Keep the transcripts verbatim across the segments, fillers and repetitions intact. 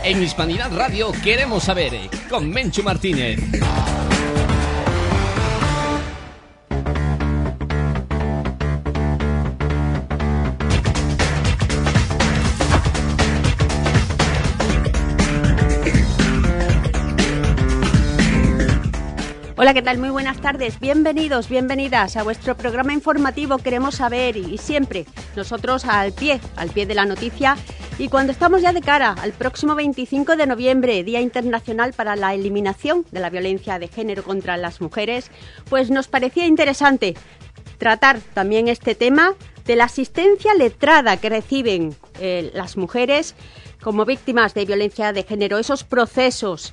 En Hispanidad Radio queremos saber, con Menchu Martínez. Hola, ¿qué tal? Muy buenas tardes. Bienvenidos, bienvenidas a vuestro programa informativo Queremos Saber, y siempre nosotros al pie, al pie de la noticia. Y cuando estamos ya de cara al próximo veinticinco de noviembre, Día Internacional para la Eliminación de la Violencia de Género contra las Mujeres, pues nos parecía interesante tratar también este tema de la asistencia letrada que reciben eh, las mujeres como víctimas de violencia de género, esos procesos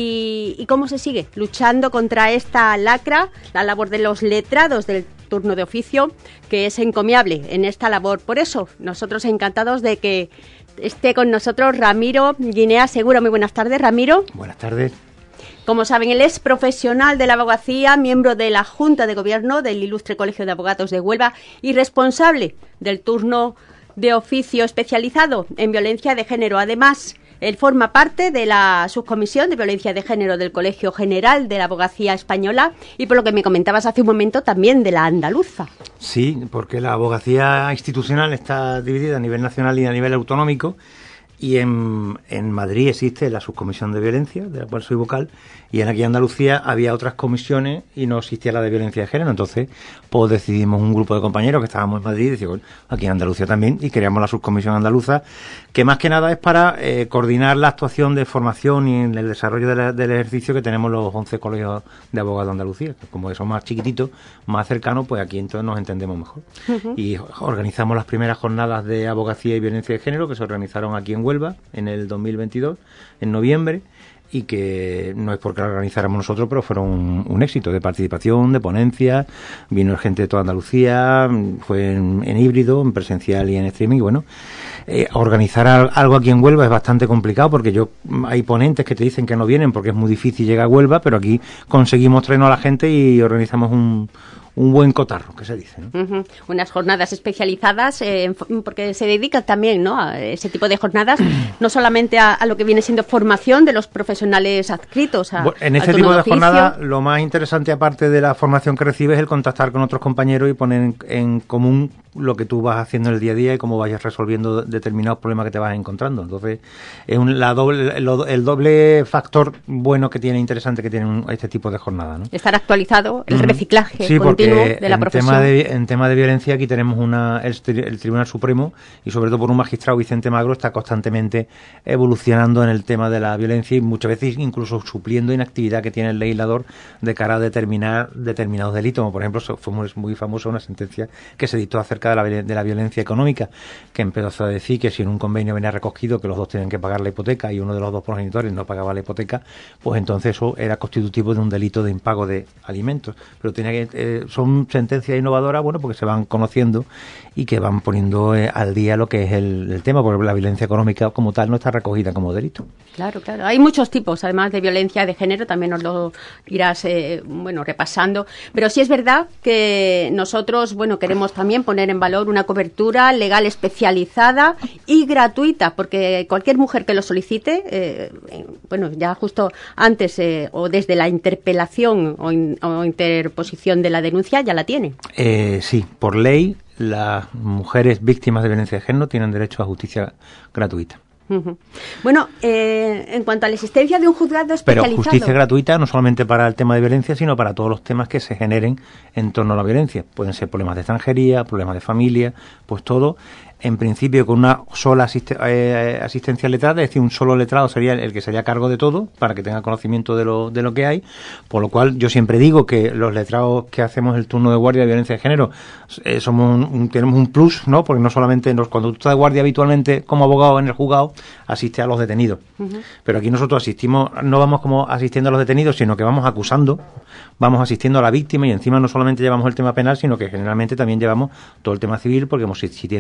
y, y cómo se sigue luchando contra esta lacra, la labor de los letrados del turno de oficio, que es encomiable en esta labor. Por eso, nosotros encantados de que esté con nosotros Ramiro Guinea Segura. Muy buenas tardes, Ramiro. Buenas tardes. Como saben, él es profesional de la abogacía, miembro de la Junta de Gobierno del Ilustre Colegio de Abogados de Huelva y responsable del turno de oficio especializado en violencia de género. Además, él forma parte de la subcomisión de violencia de género del Colegio General de la Abogacía Española y, por lo que me comentabas hace un momento, también de la andaluza. Sí, porque la abogacía institucional está dividida a nivel nacional y a nivel autonómico, y en, en Madrid existe la subcomisión de violencia, de la cual soy vocal, y en aquí en Andalucía había otras comisiones y no existía la de violencia de género. Entonces, pues decidimos un grupo de compañeros que estábamos en Madrid y decimos, bueno, aquí en Andalucía también, y creamos la subcomisión andaluza, que más que nada es para eh, coordinar la actuación de formación y en el desarrollo de la, del ejercicio que tenemos los once colegios de abogados de Andalucía, que como que son más chiquititos, más cercanos, pues aquí entonces nos entendemos mejor. Uh-huh. Y organizamos las primeras jornadas de abogacía y violencia de género, que se organizaron aquí en Huelva en el dos mil veintidós, en noviembre, y que no es porque la organizáramos nosotros, pero fueron un, un éxito de participación, de ponencia, vino gente de toda Andalucía, fue en, en híbrido, en presencial y en streaming, y bueno, eh, organizar algo aquí en Huelva es bastante complicado, porque yo hay ponentes que te dicen que no vienen porque es muy difícil llegar a Huelva, pero aquí conseguimos traernos a la gente y organizamos un un buen cotarro, que se dice, ¿no? Uh-huh. Unas jornadas especializadas, eh, porque se dedican también, ¿no?, a ese tipo de jornadas, no solamente a, a lo que viene siendo formación de los profesionales adscritos a, bueno, en este tipo de, de jornadas, lo más interesante, aparte de la formación que recibes, es el contactar con otros compañeros y poner en, en común lo que tú vas haciendo en el día a día y cómo vayas resolviendo determinados problemas que te vas encontrando. Entonces, es un, la doble, el, el doble factor bueno que tiene, interesante que tiene un, este tipo de jornada, ¿no? Estar actualizado, el reciclaje sí, continuo de la en profesión. Tema de, en tema de violencia, aquí tenemos una el, el Tribunal Supremo, y sobre todo por un magistrado, Vicente Magro, está constantemente evolucionando en el tema de la violencia y muchas veces incluso supliendo inactividad que tiene el legislador de cara a determinar determinados delitos. Como por ejemplo, fue muy, muy famosa una sentencia que se dictó acerca de la, de la violencia económica, que empezó a decir que si en un convenio venía recogido que los dos tenían que pagar la hipoteca y uno de los dos progenitores no pagaba la hipoteca, pues entonces eso era constitutivo de un delito de impago de alimentos. Pero tenía que eh, son sentencias innovadoras, bueno, porque se van conociendo y que van poniendo eh, al día lo que es el, el tema, porque la violencia económica como tal no está recogida como delito. Claro, claro. Hay muchos tipos, además de violencia de género, también nos lo irás, eh, bueno, repasando. Pero sí es verdad que nosotros, bueno, queremos también poner en valor una cobertura legal especializada y gratuita, porque cualquier mujer que lo solicite, eh, bueno, ya justo antes eh, o desde la interpelación o, in, o interposición de la denuncia ya la tiene. Eh, sí, por ley las mujeres víctimas de violencia de género tienen derecho a justicia gratuita. Uh-huh. Bueno, eh, en cuanto a la existencia de un juzgado especializado... Pero justicia gratuita no solamente para el tema de violencia, sino para todos los temas que se generen en torno a la violencia. Pueden ser problemas de extranjería, problemas de familia, pues todo... En principio, con una sola asist- eh, asistencia letrada, es decir, un solo letrado sería el que sería a cargo de todo, para que tenga conocimiento de lo, de lo que hay, por lo cual yo siempre digo que los letrados que hacemos el turno de guardia de violencia de género eh, somos un, un, tenemos un plus, ¿no? Porque no solamente nos, cuando tú estás de guardia habitualmente como abogado en el juzgado, asiste a los detenidos. Uh-huh. Pero aquí nosotros asistimos, no vamos como asistiendo a los detenidos, sino que vamos acusando, vamos asistiendo a la víctima, y encima no solamente llevamos el tema penal, sino que generalmente también llevamos todo el tema civil, porque si, si tienen men-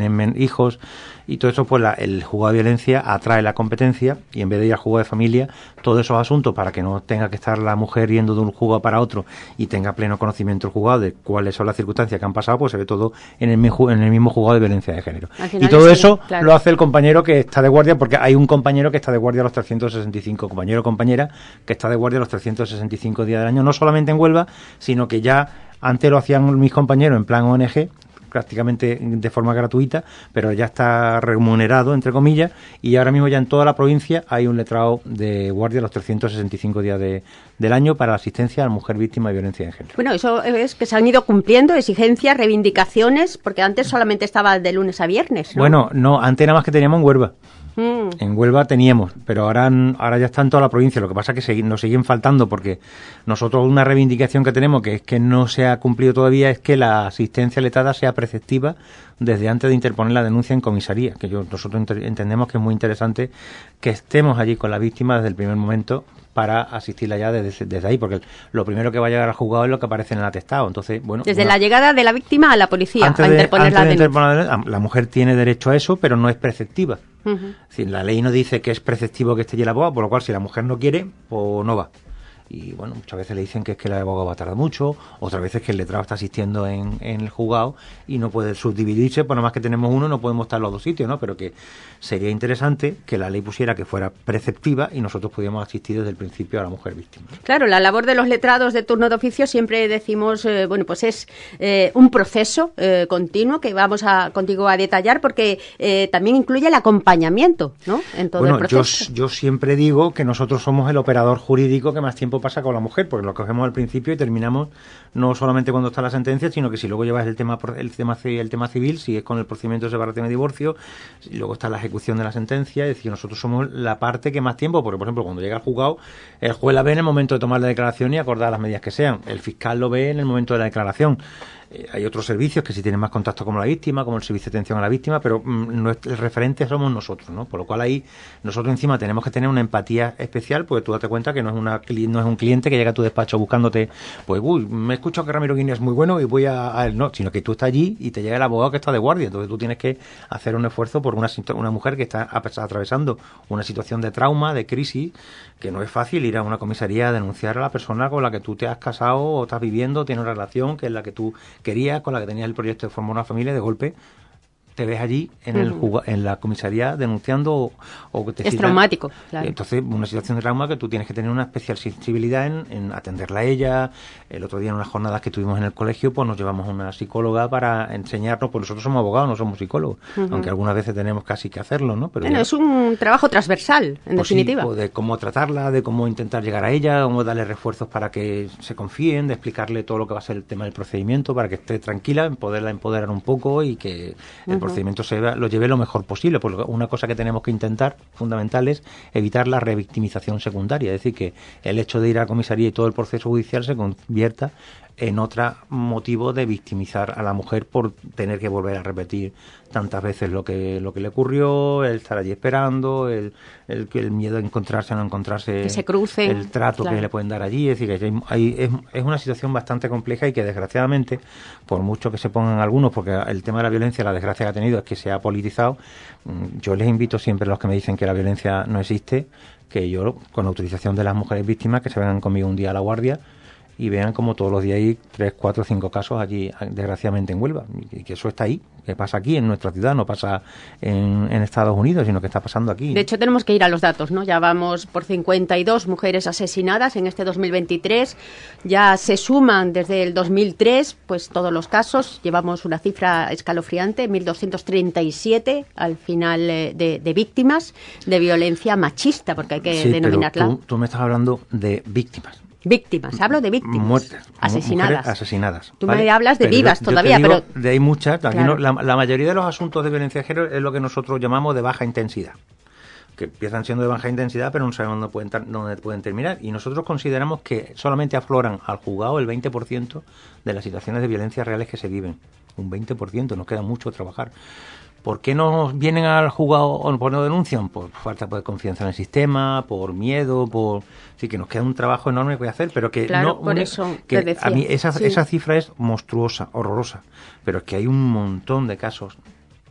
hijos y todo eso, pues la, el juzgado de violencia atrae la competencia y en vez de ir al juzgado de familia, todos esos asuntos para que no tenga que estar la mujer yendo de un juzgado para otro y tenga pleno conocimiento el juzgado de cuáles son las circunstancias que han pasado, pues se ve todo en el mismo, en el mismo juzgado de violencia de género. Y todo sí, eso claro. lo hace el compañero que está de guardia, porque hay un compañero que está de guardia los trescientos sesenta y cinco, compañero o compañera que está de guardia los trescientos sesenta y cinco días del año, no solamente en Huelva, sino que ya antes lo hacían mis compañeros en plan O N G, prácticamente de forma gratuita, pero ya está remunerado, entre comillas, y ahora mismo ya en toda la provincia hay un letrado de guardia los trescientos sesenta y cinco días de, del año para la asistencia a la mujer víctima de violencia de género. Bueno, eso es que se han ido cumpliendo exigencias, reivindicaciones, porque antes solamente estaba de lunes a viernes, ¿no? Bueno, no, antes nada más que teníamos en Huelva. Mm. En Huelva teníamos, pero ahora, ahora ya está en toda la provincia. Lo que pasa es que segui- nos siguen faltando, porque nosotros una reivindicación que tenemos, que es que no se ha cumplido todavía, es que la asistencia letrada sea preceptiva desde antes de interponer la denuncia en comisaría, que yo, nosotros ent- entendemos que es muy interesante que estemos allí con la víctima desde el primer momento para asistirla ya desde, desde ahí, porque lo primero que va a llegar al juzgado es lo que aparece en el atestado. Entonces, bueno, desde una, la llegada de la víctima a la policía, antes a de, interponer antes la de denuncia. interponer la denuncia, la mujer tiene derecho a eso, pero no es preceptiva. Uh-huh. Es decir, la ley no dice que es preceptivo que esté allí el abogado, por lo cual si la mujer no quiere, pues no va. Y bueno, muchas veces le dicen que es que el abogado va a tardar mucho, otras veces que el letrado está asistiendo en, en el juzgado y no puede subdividirse, pues nada más que tenemos uno, no podemos estar en los dos sitios, ¿no? Pero que sería interesante que la ley pusiera que fuera preceptiva y nosotros pudiéramos asistir desde el principio a la mujer víctima. Claro, la labor de los letrados de turno de oficio siempre decimos, eh, bueno, pues es eh, un proceso eh, continuo que vamos a contigo a detallar, porque eh, también incluye el acompañamiento, ¿no? En todo bueno, el proceso. Yo, yo siempre digo que nosotros somos el operador jurídico que más tiempo pasa con la mujer, porque lo cogemos al principio y terminamos no solamente cuando está la sentencia, sino que si luego llevas el tema el tema el tema civil, si es con el procedimiento de separación y divorcio, y luego está la ejecución de la sentencia, es decir, nosotros somos la parte que más tiempo, porque por ejemplo cuando llega al juzgado, el juez la ve en el momento de tomar la declaración y acordar las medidas que sean, el fiscal lo ve en el momento de la declaración. Eh, hay otros servicios que sí tienen más contacto con la víctima, como el servicio de atención a la víctima, pero mm, no es, el referente somos nosotros, ¿no? Por lo cual ahí nosotros encima tenemos que tener una empatía especial, porque tú date cuenta que no es una no es un cliente que llega a tu despacho buscándote, pues uy, me he escuchado que Ramiro Guinea es muy bueno y voy a, a él, no, sino que tú estás allí y te llega el abogado que está de guardia, entonces tú tienes que hacer un esfuerzo por una, una mujer que está atravesando una situación de trauma, de crisis, que no es fácil ir a una comisaría a denunciar a la persona con la que tú te has casado o estás viviendo, tienes una relación que es la que tú querías, con la que tenías el proyecto de formar una familia, de golpe te ves allí en el uh-huh. en la comisaría denunciando o, o te es citan. traumático, claro. Entonces una situación de trauma que tú tienes que tener una especial sensibilidad en, en atenderla a ella. El otro día en unas jornadas que tuvimos en el colegio, pues nos llevamos a una psicóloga para enseñarnos, pues nosotros somos abogados, no somos psicólogos, uh-huh. aunque algunas veces tenemos casi que hacerlo, ¿no? Pero bueno, ya, es un trabajo transversal, en pues definitiva. Sí, pues de cómo tratarla, de cómo intentar llegar a ella, cómo darle refuerzos para que se confíen, de explicarle todo lo que va a ser el tema del procedimiento para que esté tranquila, en poderla empoderar un poco y que el uh-huh. procedimiento se vea, lo lleve lo mejor posible, porque una cosa que tenemos que intentar, fundamental, es evitar la revictimización secundaria, es decir, que el hecho de ir a la comisaría y todo el proceso judicial se convierta en otro motivo de victimizar a la mujer por tener que volver a repetir tantas veces lo que lo que le ocurrió, el estar allí esperando, el, el, el miedo a encontrarse o no encontrarse, que se crucen, el trato claro. que le pueden dar allí, es decir, que hay, hay, es, es una situación bastante compleja y que desgraciadamente, por mucho que se pongan algunos, porque el tema de la violencia, la desgracia que ha tenido es que se ha politizado, yo les invito siempre a los que me dicen que la violencia no existe, que yo, con la autorización de las mujeres víctimas, que se vengan conmigo un día a la guardia y vean como todos los días hay tres, cuatro, cinco casos allí, desgraciadamente, en Huelva, y que eso está ahí, que pasa aquí, en nuestra ciudad, no pasa en, en Estados Unidos, sino que está pasando aquí. De hecho, tenemos que ir a los datos, ¿no? Ya vamos por cincuenta y dos mujeres asesinadas en este dos mil veintitrés, ya se suman desde el dos mil tres, pues todos los casos, llevamos una cifra escalofriante, mil doscientos treinta y siete al final eh, de, de víctimas de violencia machista, porque hay que sí, denominarla. Pero tú, tú me estás hablando de víctimas. Víctimas, hablo de víctimas. Muertas, asesinadas. asesinadas. Tú ¿vale? me hablas de pero vivas yo, todavía, yo te digo, pero... De hay muchas, aquí claro. no, la, la mayoría de los asuntos de violencia de género es lo que nosotros llamamos de baja intensidad, que empiezan siendo de baja intensidad, pero no sabemos dónde pueden, dónde pueden terminar. Y nosotros consideramos que solamente afloran al juzgado el veinte por ciento de las situaciones de violencia reales que se viven. Un veinte por ciento, nos queda mucho trabajar. ¿Por qué no vienen al juzgado o por no denuncian? Por falta de confianza en el sistema, por miedo, por... Sí, que nos queda un trabajo enorme que hacer, pero que claro, no... por un... eso que decía. A mí esa, sí. esa cifra es monstruosa, horrorosa, pero es que hay un montón de casos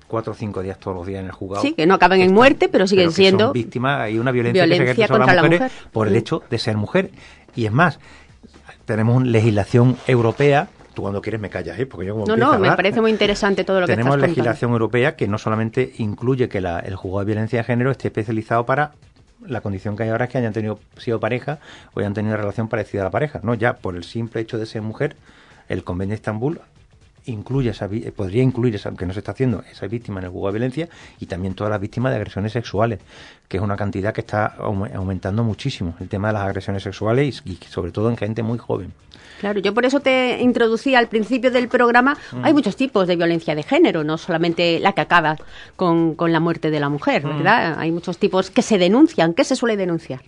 cuatro o cinco días todos los días en el juzgado. Sí, que no acaban en muerte, pero siguen pero que siendo son víctimas. Hay una violencia, violencia que se ejerce sobre contra las mujeres la mujer. por el hecho de ser mujer. Y es más, tenemos legislación europea. Tú cuando quieres me callas, ¿eh? Porque yo como No, no, me hablar, parece muy interesante todo lo que estás tenemos contando. legislación europea que no solamente incluye que la, el juzgado de violencia de género esté especializado para la condición que hay ahora es que hayan tenido sido pareja o hayan tenido una relación parecida a la pareja. No, ya por el simple hecho de ser mujer, el Convenio de Estambul incluye esa, podría incluir, esa, que no se está haciendo, esa víctima en el juzgado de violencia y también todas las víctimas de agresiones sexuales, que es una cantidad que está aumentando muchísimo, el tema de las agresiones sexuales y, y sobre todo en gente muy joven. Claro, yo por eso te introducí al principio del programa. Mm. Hay muchos tipos de violencia de género, no solamente la que acaba con, con la muerte de la mujer, ¿verdad? Mm. Hay muchos tipos que se denuncian. ¿Qué se suele denunciar?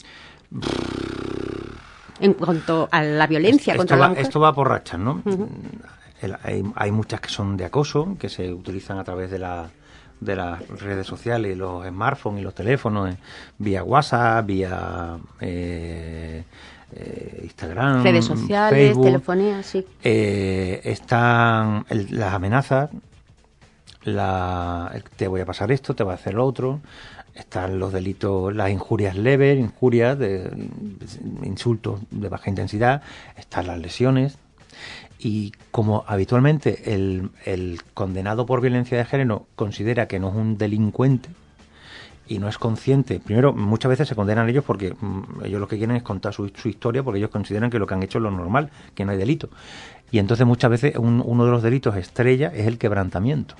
En cuanto a la violencia esto contra va, la mujer. Esto va por rachas, ¿no? Uh-huh. El, hay, hay muchas que son de acoso, que se utilizan a través de la de las redes sociales, los smartphones y los teléfonos, eh, vía WhatsApp, vía eh, eh, Instagram, redes sociales, Facebook, telefonía, sí. Eh, están el, las amenazas, la, el, te voy a pasar esto, te voy a hacer lo otro. Están los delitos, las injurias leves, injurias, de, de insultos de baja intensidad. Están las lesiones. Y como habitualmente el, el condenado por violencia de género considera que no es un delincuente y no es consciente, primero, muchas veces se condenan ellos porque mmm, ellos lo que quieren es contar su, su historia, porque ellos consideran que lo que han hecho es lo normal, que no hay delito. Y entonces muchas veces un, uno de los delitos estrella es el quebrantamiento.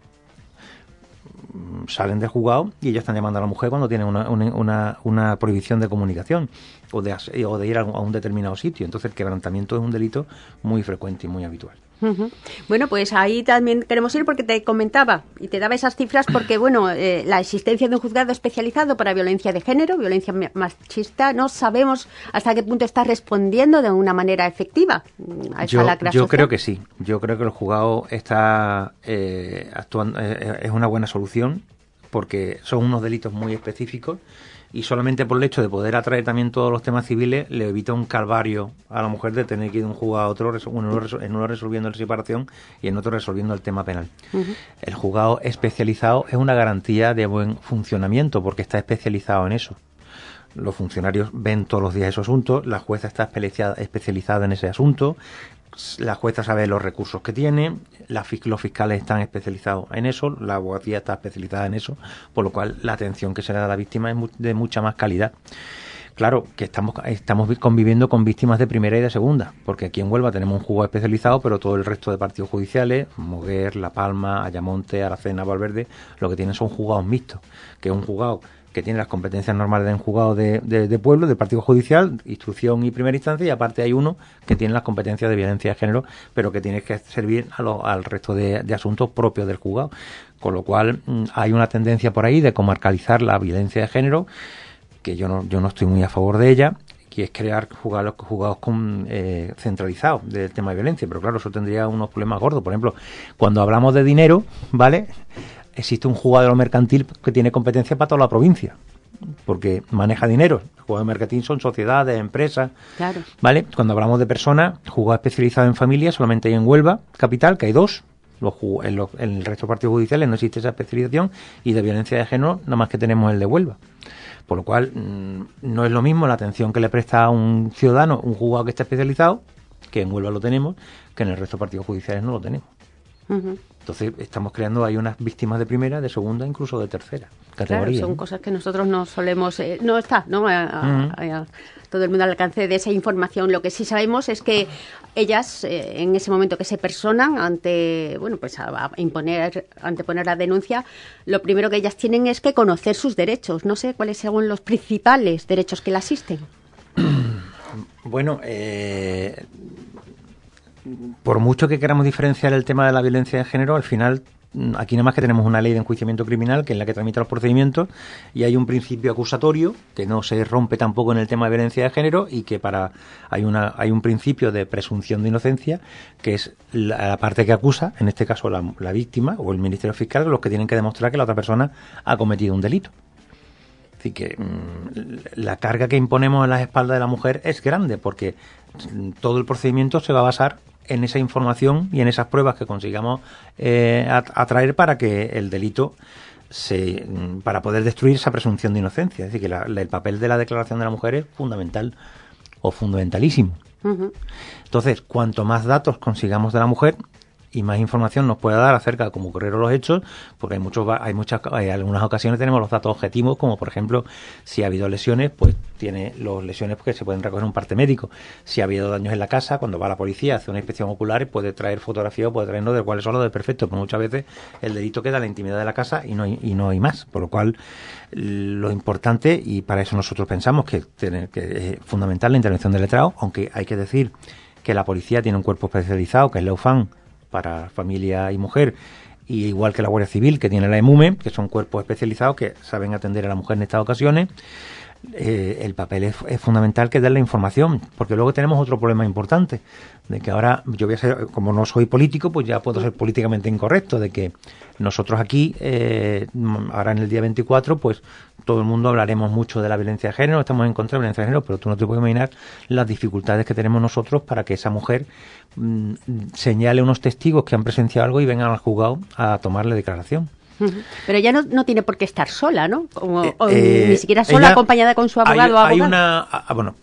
Salen del juzgado y ellos están llamando a la mujer cuando tienen una, una, una prohibición de comunicación o de, o de ir a un determinado sitio. Entonces el quebrantamiento es un delito muy frecuente y muy habitual. Uh-huh. Bueno, pues ahí también queremos ir porque te comentaba y te daba esas cifras porque, bueno, eh, la existencia de un juzgado especializado para violencia de género, violencia machista, no sabemos hasta qué punto está respondiendo de una manera efectiva a esa yo, lacra yo social. creo que sí. Yo creo que el juzgado está eh, actuando, eh, es una buena solución porque son unos delitos muy específicos y solamente por el hecho de poder atraer también todos los temas civiles le evita un calvario a la mujer de tener que ir de un juzgado a otro, en uno resolviendo la separación y en otro resolviendo el tema penal. Uh-huh. El juzgado especializado es una garantía de buen funcionamiento porque está especializado en eso. Los funcionarios ven todos los días esos asuntos, la jueza está especializada en ese asunto, la jueza sabe los recursos que tiene, la, los fiscales están especializados en eso, la abogacía está especializada en eso, por lo cual la atención que se le da a la víctima es de mucha más calidad. Claro que estamos estamos conviviendo con víctimas de primera y de segunda, porque aquí en Huelva tenemos un juzgado especializado, pero todo el resto de partidos judiciales, Moguer, La Palma, Ayamonte, Aracena, Valverde, lo que tienen son juzgados mixtos, que es un juzgado que tiene las competencias normales de un juzgado de, de, de pueblo, del partido judicial, instrucción y primera instancia, y aparte hay uno que tiene las competencias de violencia de género, pero que tiene que servir a lo, al resto de, de asuntos propios del juzgado. Con lo cual mmm, hay una tendencia por ahí de comarcalizar la violencia de género, que yo no, yo no estoy muy a favor de ella, que es crear juzgados, juzgados con, eh, centralizados del tema de violencia, pero claro, eso tendría unos problemas gordos. Por ejemplo, cuando hablamos de dinero, ¿vale?, existe un juzgado de lo mercantil que tiene competencia para toda la provincia, porque maneja dinero. El juzgado mercantil son sociedades, empresas, claro. ¿Vale? Cuando hablamos de personas, juzgado especializado en familia solamente hay en Huelva, capital, que hay dos. Los, en, los, en el resto de partidos judiciales no existe esa especialización y de violencia de género nada más que tenemos el de Huelva. Por lo cual, mmm, no es lo mismo la atención que le presta a un ciudadano un juzgado que está especializado, que en Huelva lo tenemos, que en el resto de partidos judiciales no lo tenemos. Uh-huh. Entonces estamos creando ahí unas víctimas de primera, de segunda, incluso de tercera categoría. Claro, son, ¿no?, cosas que nosotros no solemos, eh, no está, ¿no? A, a, uh-huh. a todo el mundo al alcance de esa información. Lo que sí sabemos es que ellas, eh, en ese momento que se personan ante, bueno, pues a, a imponer, anteponer la denuncia, lo primero que ellas tienen es que conocer sus derechos. No sé cuáles son los principales derechos que le asisten. Bueno, eh... por mucho que queramos diferenciar el tema de la violencia de género, al final aquí nada más que tenemos una ley de enjuiciamiento criminal que es la que tramita los procedimientos y hay un principio acusatorio que no se rompe tampoco en el tema de violencia de género y que para hay una hay un principio de presunción de inocencia que es la, la parte que acusa, en este caso la, la víctima o el Ministerio Fiscal, los que tienen que demostrar que la otra persona ha cometido un delito. Así que mmm, la carga que imponemos en las espaldas de la mujer es grande porque todo el procedimiento se va a basar en esa información y en esas pruebas que consigamos eh, atraer para que el delito se para poder destruir esa presunción de inocencia. Es decir, que la, la, el papel de la declaración de la mujer es fundamental o fundamentalísimo. Uh-huh. Entonces, cuanto más datos consigamos de la mujer y más información nos pueda dar acerca de cómo ocurrieron los hechos, porque hay muchos, hay muchas, hay algunas ocasiones tenemos los datos objetivos, como por ejemplo, si ha habido lesiones, pues tiene los lesiones que se pueden recoger en un parte médico. Si ha habido daños en la casa, cuando va la policía, hace una inspección ocular, puede traer fotografía o puede traernos de cuáles son los desperfectos, pero muchas veces el delito queda en la intimidad de la casa y no hay, y no hay más, por lo cual lo importante, y para eso nosotros pensamos que, tiene, que es fundamental la intervención del letrado, aunque hay que decir que la policía tiene un cuerpo especializado, que es la U F A N, para familia y mujer, y igual que la Guardia Civil, que tiene la EMUME, que son cuerpos especializados que saben atender a la mujer en estas ocasiones. Eh, el papel es, es fundamental que den la información, porque luego tenemos otro problema importante, de que ahora yo voy a ser, como no soy político, pues ya puedo ser políticamente incorrecto, de que nosotros aquí, eh, ahora en el día veinticuatro, pues todo el mundo hablaremos mucho de la violencia de género, estamos en contra de la violencia de género, pero tú no te puedes imaginar las dificultades que tenemos nosotros para que esa mujer mmm, señale unos testigos que han presenciado algo y vengan al juzgado a tomarle declaración. Pero ella no, no tiene por qué estar sola, ¿no? O, eh, o eh, ni siquiera sola, ella, acompañada con su abogado hay, o abogada. Hay una, ah, bueno,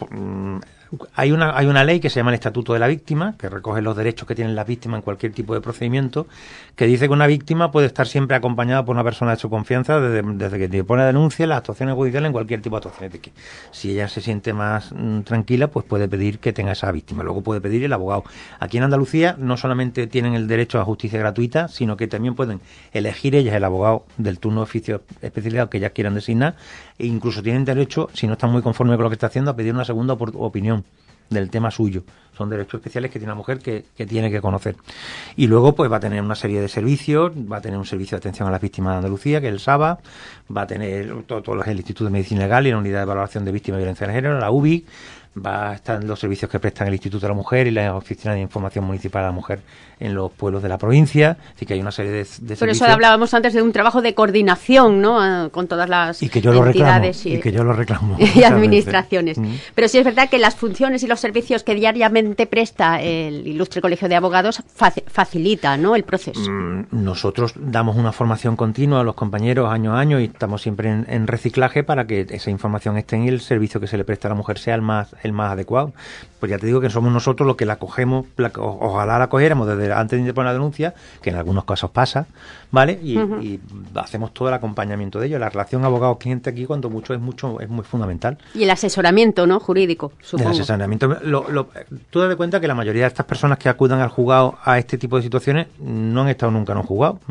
hay una, hay una ley que se llama el Estatuto de la Víctima, que recoge los derechos que tienen las víctimas en cualquier tipo de procedimiento, que dice que una víctima puede estar siempre acompañada por una persona de su confianza desde, desde que te pone denuncia, las actuaciones judiciales, en cualquier tipo de actuaciones. De que si ella se siente más mm, tranquila, pues puede pedir que tenga esa víctima. Luego puede pedir el abogado. Aquí en Andalucía no solamente tienen el derecho a justicia gratuita, sino que también pueden elegir ellas el abogado del turno de oficio especializado que ellas quieran designar, e incluso tienen derecho, si no están muy conformes con lo que está haciendo, a pedir una segunda opinión del tema suyo. Son derechos especiales que tiene la mujer que, que tiene que conocer. Y luego pues va a tener una serie de servicios, va a tener un servicio de atención a las víctimas de Andalucía, que es el SABA, va a tener todo, todo el Instituto de Medicina Legal y la Unidad de Valoración de Víctimas de Violencia de Género, la U B I, va a estar en los servicios que prestan el Instituto de la Mujer y la Oficina de Información Municipal de la Mujer en los pueblos de la provincia, así que hay una serie de, de servicios. Por eso hablábamos antes de un trabajo de coordinación, ¿no?, con todas las y que yo entidades lo reclamo, y, y que yo lo reclamo y administraciones. Mm. Pero sí es verdad que las funciones y los servicios que diariamente presta el ilustre Colegio de Abogados fac- facilita, ¿no?, el proceso. Mm, nosotros damos una formación continua a los compañeros año a año y estamos siempre en, en reciclaje para que esa información esté en el servicio que se le presta a la mujer sea el más el más adecuado. Pues ya te digo que somos nosotros los que la cogemos, la, ojalá la cogiéramos desde antes de poner la denuncia, que en algunos casos pasa, ¿vale? Y, uh-huh. y hacemos todo el acompañamiento de ello. La relación abogado-cliente aquí, cuando mucho, es mucho es muy fundamental. Y el asesoramiento, ¿no?, jurídico, supongo. El asesoramiento. Lo, lo, tú das de cuenta que la mayoría de estas personas que acudan al juzgado a este tipo de situaciones no han estado nunca en un juzgado.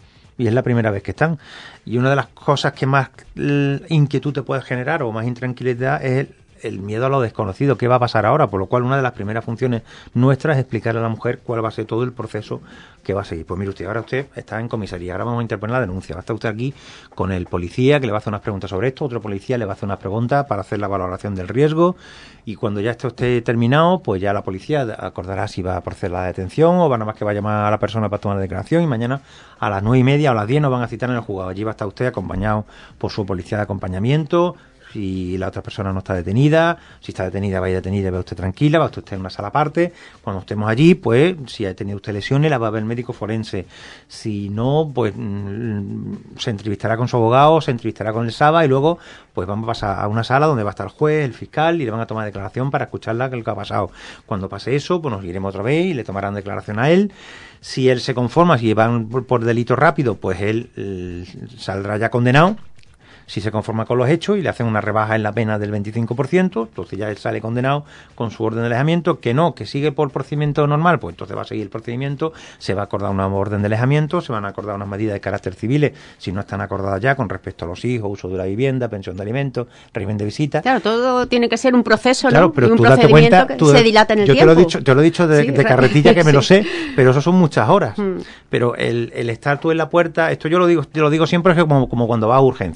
Y es la primera vez que están. Y una de las cosas que más inquietud te puede generar o más intranquilidad es el el miedo a lo desconocido, qué va a pasar ahora, por lo cual una de las primeras funciones nuestras es explicarle a la mujer cuál va a ser todo el proceso que va a seguir. Pues mire usted, ahora usted está en comisaría, ahora vamos a interponer la denuncia, va a estar usted aquí con el policía que le va a hacer unas preguntas sobre esto, otro policía le va a hacer unas preguntas para hacer la valoración del riesgo, y cuando ya esté usted terminado, pues ya la policía acordará si va a proceder a la detención o va nada más que va a llamar a la persona para tomar la declaración, y mañana a las nueve y media o a las diez nos van a citar en el juzgado. Allí va a estar usted acompañado por su policía de acompañamiento. Si la otra persona no está detenida, si está detenida, vaya detenida y va usted tranquila, va usted en una sala aparte. Cuando estemos allí, pues, si ha tenido usted lesiones, la va a ver el médico forense. Si no, pues, mmm, se entrevistará con su abogado, se entrevistará con el SABA y luego, pues, vamos a pasar a una sala donde va a estar el juez, el fiscal y le van a tomar declaración para escucharla, que es lo que ha pasado. Cuando pase eso, pues nos iremos otra vez y le tomarán declaración a él. Si él se conforma, si van por, por delito rápido, pues él eh, saldrá ya condenado. Si se conforma con los hechos y le hacen una rebaja en la pena del veinticinco por ciento, entonces ya él sale condenado con su orden de alejamiento. Que no, que sigue por procedimiento normal, pues entonces va a seguir el procedimiento, se va a acordar una orden de alejamiento, se van a acordar unas medidas de carácter civiles, si no están acordadas ya, con respecto a los hijos, uso de la vivienda, pensión de alimentos, régimen de visita. Claro, todo tiene que ser un proceso, claro, ¿no? pero y un tú procedimiento date cuenta, que tú, se dilata en el yo tiempo. Yo te lo he dicho, te lo he dicho de, sí, de carretilla que me sí. lo sé, pero eso son muchas horas. Mm. Pero el, el estar tú en la puerta, esto yo lo digo, yo lo digo siempre, es como, como cuando vas a urgencias. Tú llegas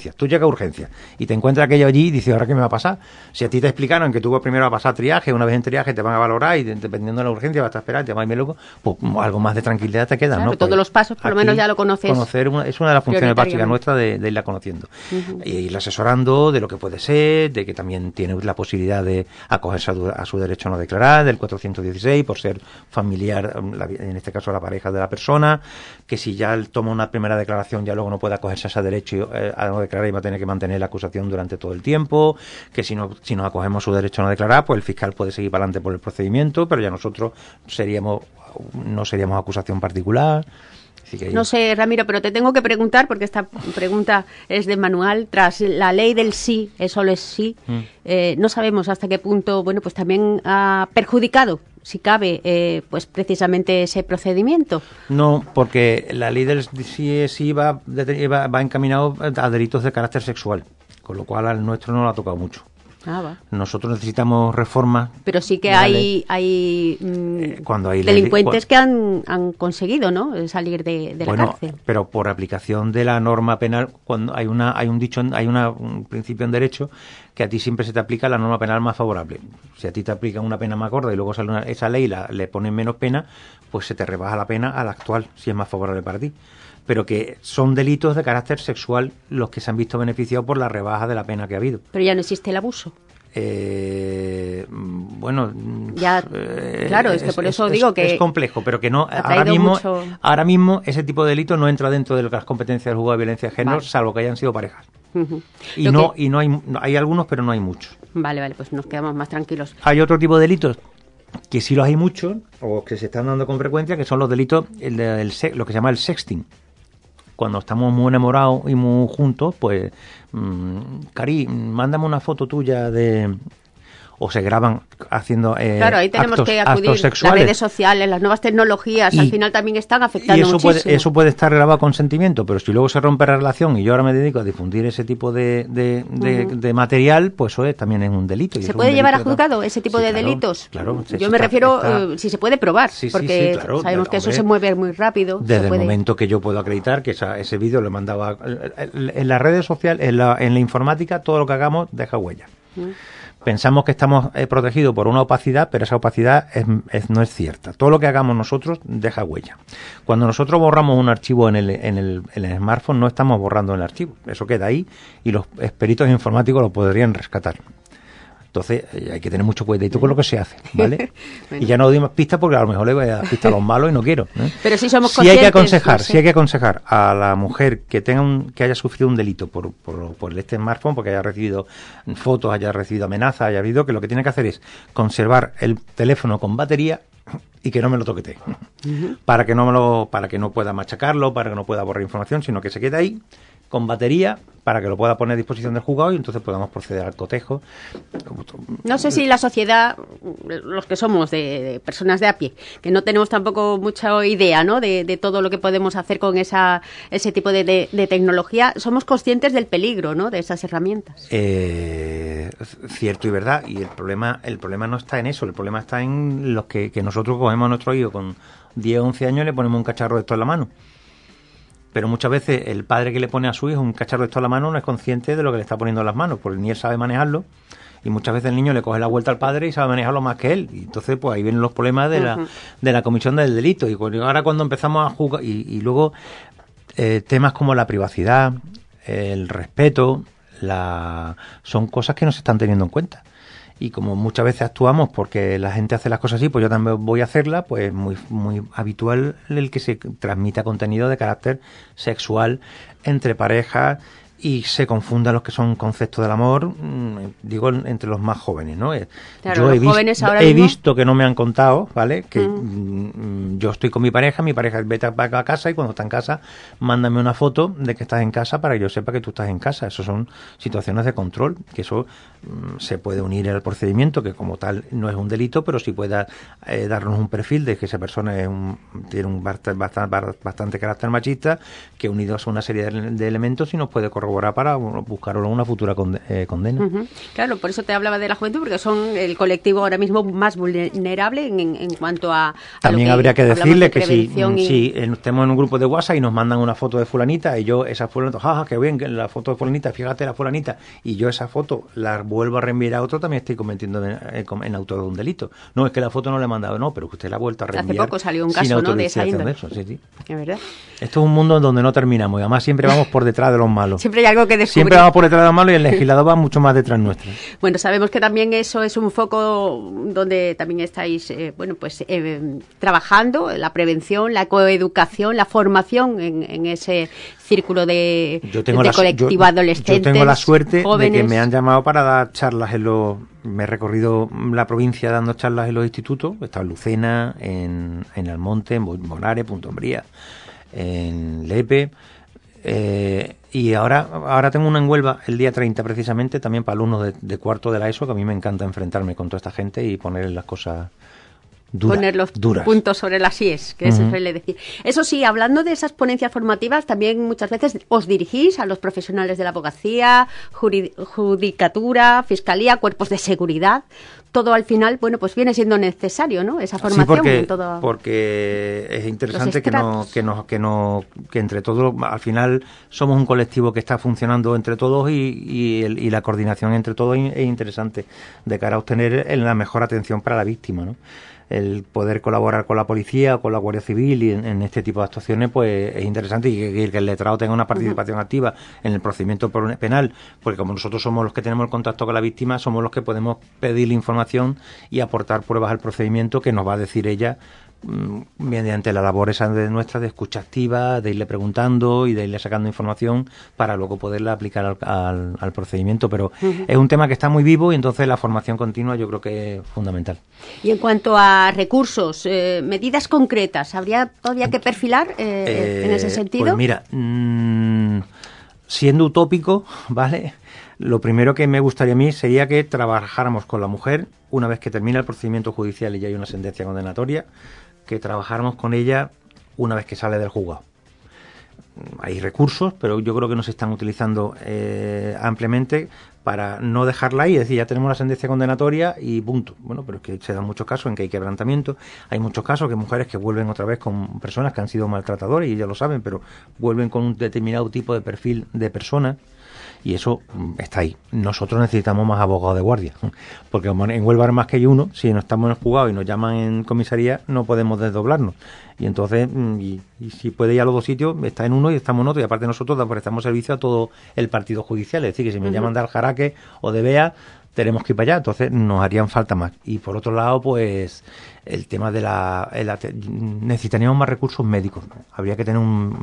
llega a urgencia y te encuentras aquello allí y dices, ¿ahora qué me va a pasar? Si a ti te explicaron que tú primero vas a pasar triaje, una vez en triaje te van a valorar y dependiendo de la urgencia vas a esperar, te vas a ir loco, pues algo más de tranquilidad te queda, claro, ¿no? todos pues, los pasos por lo menos ya lo conoces. Conocer una, es una de las funciones básicas nuestras de, de irla conociendo. Uh-huh. Y irla asesorando de lo que puede ser, de que también tiene la posibilidad de acogerse a, a su derecho a no declarar, del cuatrocientos dieciséis, por ser familiar, en este caso la pareja de la persona, que si ya toma una primera declaración ya luego no puede acogerse a ese derecho eh, a no declarar y va a tener que mantener la acusación durante todo el tiempo, que si no si nos acogemos a su derecho a no declarar, pues el fiscal puede seguir para adelante por el procedimiento, pero ya nosotros seríamos no seríamos acusación particular. Que no sé, Ramiro, pero te tengo que preguntar, porque esta pregunta es de manual. Tras la ley del sí, es solo es sí, mm. eh, no sabemos hasta qué punto, bueno, pues también ha perjudicado, si cabe, eh, pues precisamente ese procedimiento. No, porque la ley del sí, sí va, va, va encaminado a delitos de carácter sexual, con lo cual al nuestro no lo ha tocado mucho. Ah, va. Nosotros necesitamos reformas. Pero sí que hay hay, mmm, eh, cuando hay delincuentes ley, que han, han conseguido, ¿no?, salir de, de bueno, la cárcel. Pero por aplicación de la norma penal, cuando hay una hay un dicho hay una, un principio en derecho que a ti siempre se te aplica la norma penal más favorable. Si a ti te aplican una pena más gorda y luego sale una, esa ley la, le ponen menos pena, pues se te rebaja la pena a la actual, si es más favorable para ti. Pero que son delitos de carácter sexual los que se han visto beneficiados por la rebaja de la pena que ha habido. Pero ya no existe el abuso. Eh, bueno, ya, eh, claro, es que por eso es, digo es, que es complejo, pero que no ahora mismo, mucho... ahora mismo ese tipo de delito no entra dentro de las competencias del juzgado de violencia de género, vale, salvo que hayan sido parejas. Uh-huh. Y Lo no que... y no hay no, hay algunos, pero no hay muchos. Vale, vale, pues nos quedamos más tranquilos. Hay otro tipo de delitos que sí los hay muchos o que se están dando con frecuencia, que son los delitos, el de, el, lo que se llama el sexting. Cuando estamos muy enamorados y muy juntos, pues, mmm, Cari, mándame una foto tuya de... O se graban haciendo eh, claro, ahí tenemos actos, que acudir. Las redes sociales, las nuevas tecnologías, y, al final también están afectando y eso muchísimo. Puede, eso puede estar grabado con consentimiento, pero si luego se rompe la relación y yo ahora me dedico a difundir ese tipo de, de, de, uh-huh. de material, pues eso es, también es un delito. ¿Se puede llevar a juzgado ese tipo sí, de claro, delitos? Claro. Yo me está, refiero, está... eh, si se puede probar, sí, porque sí, sí, claro, sabemos que hombre, eso se mueve muy rápido. Desde el puede... momento que yo puedo acreditar que esa, ese vídeo lo mandaba... En las redes sociales, en la, en la informática, todo lo que hagamos deja huella. Uh-huh. Pensamos que estamos eh, protegidos por una opacidad, pero esa opacidad es, es, no es cierta. Todo lo que hagamos nosotros deja huella. Cuando nosotros borramos un archivo en el, en el, en el smartphone, no estamos borrando el archivo. Eso queda ahí y los peritos informáticos lo podrían rescatar. Entonces eh, hay que tener mucho cuidado con lo que se hace, ¿vale? Bueno. Y ya no doy más pistas porque a lo mejor le voy a dar pistas a los malos y no quiero, ¿eh? Pero si somos sí hay que aconsejar, no sé. sí hay que aconsejar a la mujer que tenga un, que haya sufrido un delito por, por, por este smartphone, porque haya recibido fotos, haya recibido amenazas, haya habido, que lo que tiene que hacer es conservar el teléfono con batería y que no me lo toquete, uh-huh. para que no me lo, para que no pueda machacarlo, para que no pueda borrar información, sino que se quede ahí con batería para que lo pueda poner a disposición del juzgado y entonces podamos proceder al cotejo. No sé si la sociedad, los que somos de, de personas de a pie, que no tenemos tampoco mucha idea, ¿no?, de, de todo lo que podemos hacer con esa ese tipo de, de, de tecnología, somos conscientes del peligro, ¿no?, de esas herramientas. Eh, cierto y verdad, y el problema el problema no está en eso, el problema está en los que, que nosotros cogemos a nuestro hijo con diez o once años y le ponemos un cacharro de esto en la mano. Pero muchas veces el padre que le pone a su hijo un cacharro de esto en la mano no es consciente de lo que le está poniendo en las manos, porque ni él sabe manejarlo, y muchas veces el niño le coge la vuelta al padre y sabe manejarlo más que él, y entonces pues ahí vienen los problemas de, uh-huh. la, de la comisión del delito, y ahora cuando empezamos a jugar, y, y luego eh, temas como la privacidad, el respeto, la son cosas que no se están teniendo en cuenta. Y como muchas veces actuamos porque la gente hace las cosas así, pues yo también voy a hacerla, pues muy muy habitual el que se transmita contenido de carácter sexual entre parejas y se confundan los que son conceptos del amor, mmm, digo, entre los más jóvenes, ¿no? Claro, yo los he, visto, jóvenes ahora he mismo... visto que no me han contado, ¿vale? Que mm. mmm, yo estoy con mi pareja, mi pareja vete a casa y cuando está en casa, mándame una foto de que estás en casa para que yo sepa que tú estás en casa. Eso son situaciones de control, que eso mmm, se puede unir al procedimiento, que como tal no es un delito, pero sí puede eh, darnos un perfil de que esa persona es un, tiene un bastante, bastante, bastante carácter machista, que unidos a una serie de, de elementos sí nos puede correr corroborar para bueno, buscar una futura conde- eh, condena. Uh-huh. Claro, por eso te hablaba de la juventud, porque son el colectivo ahora mismo más vulnerable en, en, en cuanto a, a también lo que habría que decirle de que si, y... si estemos en un grupo de WhatsApp y nos mandan una foto de fulanita y yo esa fulanita, jaja, qué bien, la foto de fulanita, fíjate la fulanita, y yo esa foto la vuelvo a reenviar a otro, también estoy cometiendo en, en autor de un delito. No, es que la foto no le he mandado, no, pero que usted la ha vuelto a reenviar. Hace poco salió un caso, ¿no?, de esa índole. De eso, sí, sí. Es verdad. Esto es un mundo en donde no terminamos y además siempre vamos por detrás de los malos. Siempre hay algo que descubrir. Siempre vamos por detrás de los malos y el legislador va mucho más detrás nuestro. Bueno, sabemos que también eso es un foco donde también estáis, eh, bueno, pues eh, trabajando, la prevención, la coeducación, la formación en, en ese círculo de, de la, colectivo yo, adolescentes. Yo tengo la suerte jóvenes. de que me han llamado para dar charlas en los... Me he recorrido la provincia dando charlas en los institutos. He estado en Lucena, en, en Almonte, en Monares, Punta Umbría, en Lepe. Eh, y ahora ahora tengo una en Huelva el día treinta precisamente, también para alumnos de, de cuarto de la ESO, que a mí me encanta enfrentarme con toda esta gente y poner las cosas duras. Poner los duras. puntos sobre las íes, que uh-huh. se suele decir. Eso sí, hablando de esas ponencias formativas, también muchas veces os dirigís a los profesionales de la abogacía, juri- judicatura, fiscalía, cuerpos de seguridad. Todo al final, bueno, pues viene siendo necesario, ¿no? Esa formación. Sí, porque, en todo... porque es interesante que no, que no, que no, que entre todos, al final somos un colectivo que está funcionando entre todos y, y, el, y la coordinación entre todos es interesante de cara a obtener la mejor atención para la víctima, ¿no? El poder colaborar con la policía o con la Guardia Civil y en, en este tipo de actuaciones pues es interesante y que, que el letrado tenga una participación uh-huh. activa en el procedimiento penal, porque como nosotros somos los que tenemos el contacto con la víctima, somos los que podemos pedirle información y aportar pruebas al procedimiento que nos va a decir ella mediante la labor esa de nuestra de escucha activa, de irle preguntando y de irle sacando información para luego poderla aplicar al, al, al procedimiento, pero uh-huh. es un tema que está muy vivo y entonces la formación continua yo creo que es fundamental. Y en cuanto a recursos, eh, medidas concretas, ¿habría todavía que perfilar eh, eh, en ese sentido? Pues mira, mmm, siendo utópico, ¿vale? Lo primero que me gustaría a mí sería que trabajáramos con la mujer una vez que termina el procedimiento judicial y ya hay una sentencia condenatoria, que trabajáramos con ella una vez que sale del juzgado. Hay recursos, pero yo creo que no se están utilizando eh, ampliamente para no dejarla ahí, es decir, ya tenemos la sentencia condenatoria y punto. Bueno, pero es que se dan muchos casos en que hay quebrantamiento, hay muchos casos que mujeres que vuelven otra vez con personas que han sido maltratadores y ya lo saben, pero vuelven con un determinado tipo de perfil de persona. Y eso está ahí. Nosotros necesitamos más abogados de guardia, porque como en Huelva más que hay uno, si no estamos en el juzgado y nos llaman en comisaría, no podemos desdoblarnos. Y entonces, y, y si puede ir a los dos sitios, está en uno y estamos en otro, y aparte nosotros prestamos servicio a todo el partido judicial, es decir, que si me uh-huh. llaman de Aljaraque o de Bea, tenemos que ir para allá, entonces nos harían falta más. Y por otro lado, pues el tema de la... El, necesitaríamos más recursos médicos, ¿no? Habría que tener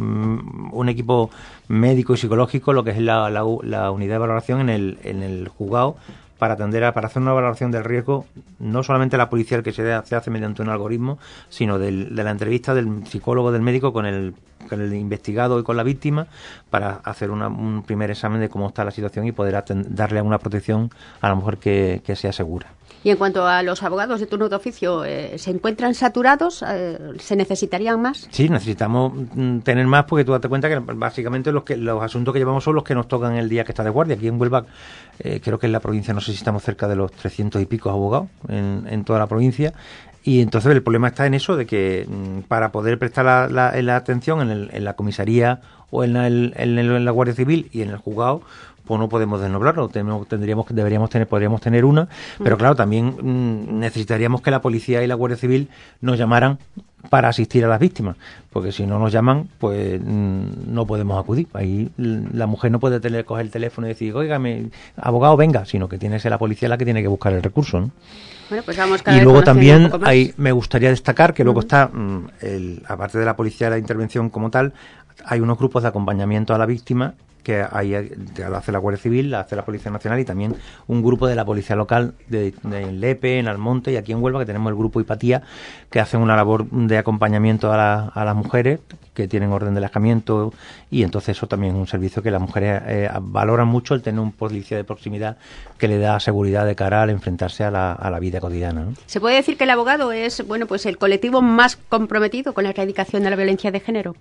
un, un equipo médico y psicológico, lo que es la, la, la unidad de valoración en el, en el juzgado, para atender a, para hacer una valoración del riesgo, no solamente la policial que se, se hace mediante un algoritmo, sino del, de la entrevista del psicólogo, del médico con el, con el investigado y con la víctima, para hacer una, un primer examen de cómo está la situación y poder atend, darle una protección a la mujer que, que sea segura. Y en cuanto a los abogados de turno de oficio, eh, ¿se encuentran saturados? Eh, ¿Se necesitarían más? Sí, necesitamos mm, tener más, porque tú date cuenta que básicamente los que los asuntos que llevamos son los que nos tocan el día que está de guardia. Aquí en Huelva, eh, creo que en la provincia, no sé si estamos cerca de los trescientos y pico abogados en, en toda la provincia. Y entonces el problema está en eso, de que mm, para poder prestar la, la, la atención en, el, en la comisaría o en la, en, el, en la Guardia Civil y en el juzgado, pues no podemos desnoblarlo, tenemos, tendríamos, deberíamos tener, podríamos tener una, pero claro, también mmm, necesitaríamos que la policía y la Guardia Civil nos llamaran para asistir a las víctimas, porque si no nos llaman, pues mmm, no podemos acudir. Ahí la mujer no puede tener, coger el teléfono y decir, óigame, abogado, venga, sino que tiene que ser la policía la que tiene que buscar el recurso, ¿no? Bueno, pues vamos cada y vez luego también un poco más. Hay, me gustaría destacar que uh-huh. luego está, mmm, el, aparte de la policía de la intervención como tal, hay unos grupos de acompañamiento a la víctima que hay, la hace la Guardia Civil, la hace la Policía Nacional y también un grupo de la Policía Local de, de en Lepe, en Almonte y aquí en Huelva, que tenemos el grupo Hipatía, que hacen una labor de acompañamiento a, la, a las mujeres que tienen orden de alejamiento, y entonces eso también es un servicio que las mujeres eh, valoran mucho, el tener un policía de proximidad que le da seguridad de cara al enfrentarse a la, a la vida cotidiana, ¿no? ¿Se puede decir que el abogado es, bueno, pues el colectivo más comprometido con la erradicación de la violencia de género?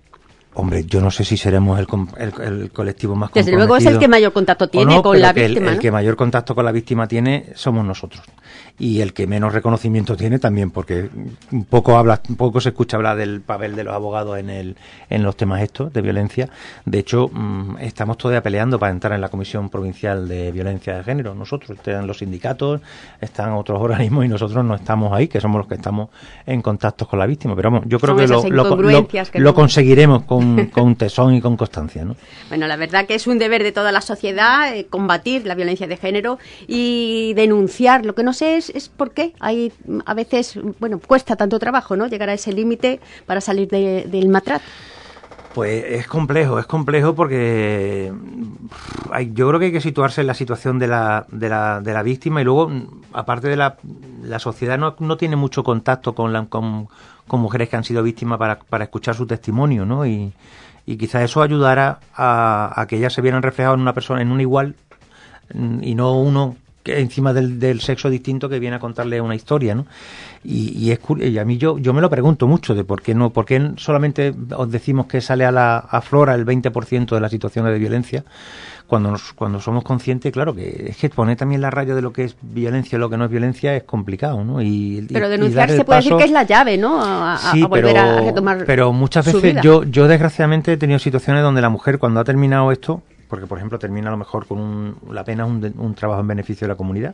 Hombre, yo no sé si seremos el, el, el colectivo más comprometido. Desde luego es el que mayor contacto tiene no, con la que víctima, el, ¿no? el que mayor contacto con la víctima tiene somos nosotros. Y el que menos reconocimiento tiene también, porque un poco habla, un poco se escucha hablar del papel de los abogados en el en los temas estos de violencia. De hecho, mmm, estamos todavía peleando para entrar en la Comisión Provincial de Violencia de Género. Nosotros, están los sindicatos, están otros organismos y nosotros no estamos ahí, que somos los que estamos en contacto con la víctima. Pero vamos, yo creo Son que, lo, lo, lo, que lo no... conseguiremos con, con tesón y con constancia, ¿no? Bueno, la verdad que es un deber de toda la sociedad eh, combatir la violencia de género y denunciar. Lo que no sé es, es por qué hay a veces, bueno, cuesta tanto trabajo, ¿no? Llegar a ese límite para salir de, del maltrato. Pues es complejo, es complejo porque hay, yo creo que hay que situarse en la situación de la, de la, de la víctima y luego, aparte de la, la sociedad no, no tiene mucho contacto con, la, con, con mujeres que han sido víctimas para, para escuchar su testimonio, ¿no? Y, y quizás eso ayudara a, a que ellas se vieran reflejadas en una persona, en un igual y no uno que encima del, del sexo distinto que viene a contarle una historia, ¿no? Y, y, es, y a mí yo yo me lo pregunto mucho de por qué no, por qué solamente os decimos que sale a la aflora el veinte por ciento de las situaciones de violencia cuando nos, cuando somos conscientes, claro, que es que poner también la raya de lo que es violencia y lo que no es violencia es complicado, ¿no? Y, pero y, denunciar y se puede paso, decir que es la llave, ¿no? A, sí, a volver pero, a retomar pero muchas veces yo yo desgraciadamente he tenido situaciones donde la mujer cuando ha terminado esto, porque por ejemplo termina a lo mejor con un, la pena un, un trabajo en beneficio de la comunidad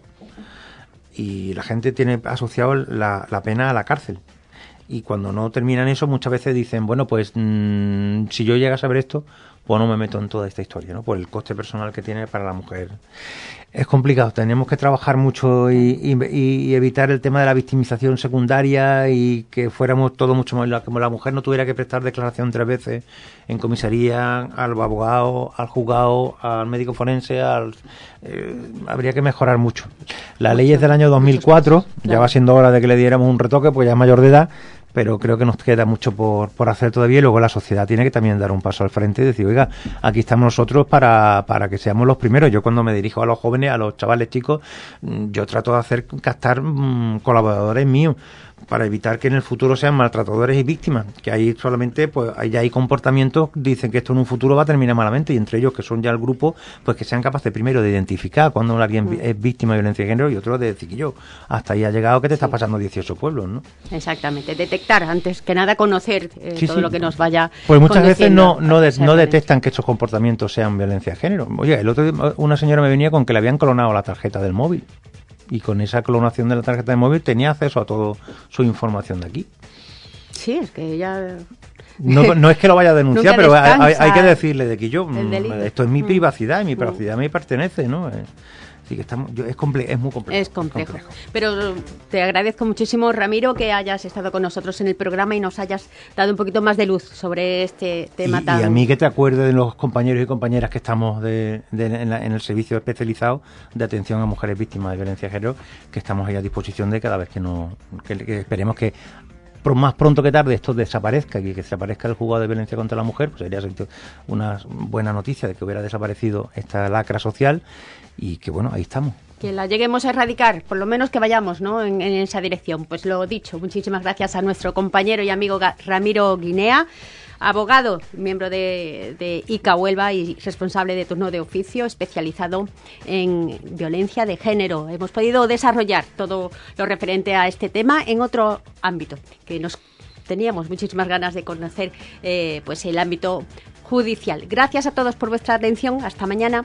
y la gente tiene asociado la, la pena a la cárcel y cuando no terminan eso muchas veces dicen bueno pues mmm, si yo llegase a ver esto pues no me meto en toda esta historia, ¿no? Por el coste personal que tiene para la mujer. Es complicado, tenemos que trabajar mucho y, y, y evitar el tema de la victimización secundaria y que fuéramos todo mucho más, como la mujer no tuviera que prestar declaración tres veces en comisaría, al abogado, al juzgado, al médico forense, al, eh, habría que mejorar mucho. La ley es del año dos mil cuatro, ya va siendo hora de que le diéramos un retoque, pues ya es mayor de edad, pero creo que nos queda mucho por, por hacer todavía y luego la sociedad tiene que también dar un paso al frente y decir, oiga, aquí estamos nosotros para, para que seamos los primeros. Yo cuando me dirijo a los jóvenes, a los chavales chicos, yo trato de hacer captar mmm, colaboradores míos para evitar que en el futuro sean maltratadores y víctimas, que ahí solamente pues ya hay comportamientos, dicen que esto en un futuro va a terminar malamente y entre ellos que son ya el grupo, pues que sean capaces primero de identificar cuando alguien mm. es víctima de violencia de género y otro de decir que yo, hasta ahí ha llegado que te estás pasando dieciocho pueblos, ¿no? Exactamente, detectar, antes que nada conocer eh, sí, todo sí. lo que nos vaya pues muchas veces no no, de, no detectan que estos comportamientos sean violencia de género. Oye, el otro día una señora me venía con que le habían clonado la tarjeta del móvil. Y con esa clonación de la tarjeta de móvil tenía acceso a toda su información de aquí. Sí, es que ella... No, no es que lo vaya a denunciar, pero hay, hay que decirle de que yo, esto es mi privacidad y mi privacidad mm. me pertenece, ¿no? Así que estamos, yo, es, comple es muy complejo. Es complejo. complejo. Pero te agradezco muchísimo, Ramiro, que hayas estado con nosotros en el programa y nos hayas dado un poquito más de luz sobre este tema y, tan... Y a mí que te acuerdes de los compañeros y compañeras que estamos de, de, en, la, en el servicio especializado de atención a mujeres víctimas de violencia de género, que estamos ahí a disposición de cada vez que no... que, que esperemos que más pronto que tarde esto desaparezca, que, que desaparezca el juzgado de violencia contra la mujer, pues sería una buena noticia de que hubiera desaparecido esta lacra social y que bueno, ahí estamos. Que la lleguemos a erradicar, por lo menos que vayamos, ¿no?, en, en esa dirección. Pues lo dicho, muchísimas gracias a nuestro compañero y amigo Ramiro Guinea, abogado, miembro de, de I C A Huelva y responsable de turno de oficio especializado en violencia de género. Hemos podido desarrollar todo lo referente a este tema en otro ámbito, que nos teníamos muchísimas ganas de conocer, eh, pues el ámbito judicial. Gracias a todos por vuestra atención. Hasta mañana.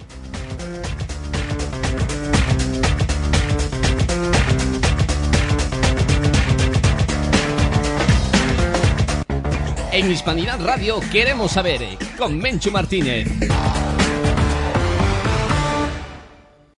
En Hispanidad Radio queremos saber, con Menchu Martínez.